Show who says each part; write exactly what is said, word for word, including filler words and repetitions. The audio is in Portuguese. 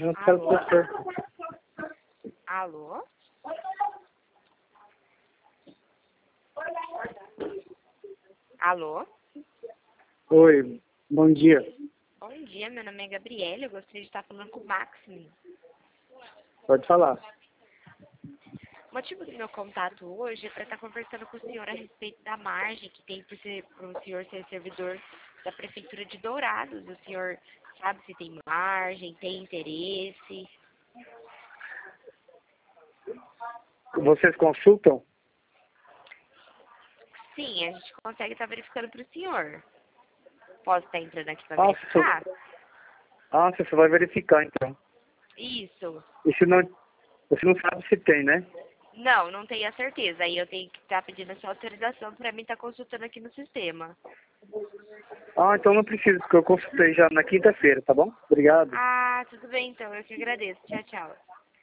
Speaker 1: não quero
Speaker 2: Alô?
Speaker 1: professor.
Speaker 2: Alô? Alô?
Speaker 1: Oi, bom dia.
Speaker 2: Bom dia, meu nome é Gabriela, eu gostaria de estar falando com o Maxime.
Speaker 1: Pode falar.
Speaker 2: O motivo do meu contato hoje é para estar conversando com o senhor a respeito da margem que tem para o senhor ser servidor da Prefeitura de Dourados. O senhor sabe se tem margem, tem interesse?
Speaker 1: Vocês consultam?
Speaker 2: Sim, a gente consegue estar verificando para o senhor. Posso estar entrando aqui para
Speaker 1: Nossa,
Speaker 2: verificar?
Speaker 1: ah, você vai verificar então.
Speaker 2: Isso.
Speaker 1: E se não, você não sabe se tem, né?
Speaker 2: Não, não tenho a certeza. Aí eu tenho que estar pedindo a sua autorização para mim estar consultando aqui no sistema.
Speaker 1: Ah, então não preciso, porque eu consultei já na quinta-feira, tá bom? Obrigado.
Speaker 2: Ah, tudo bem então. Eu que agradeço. Tchau, tchau.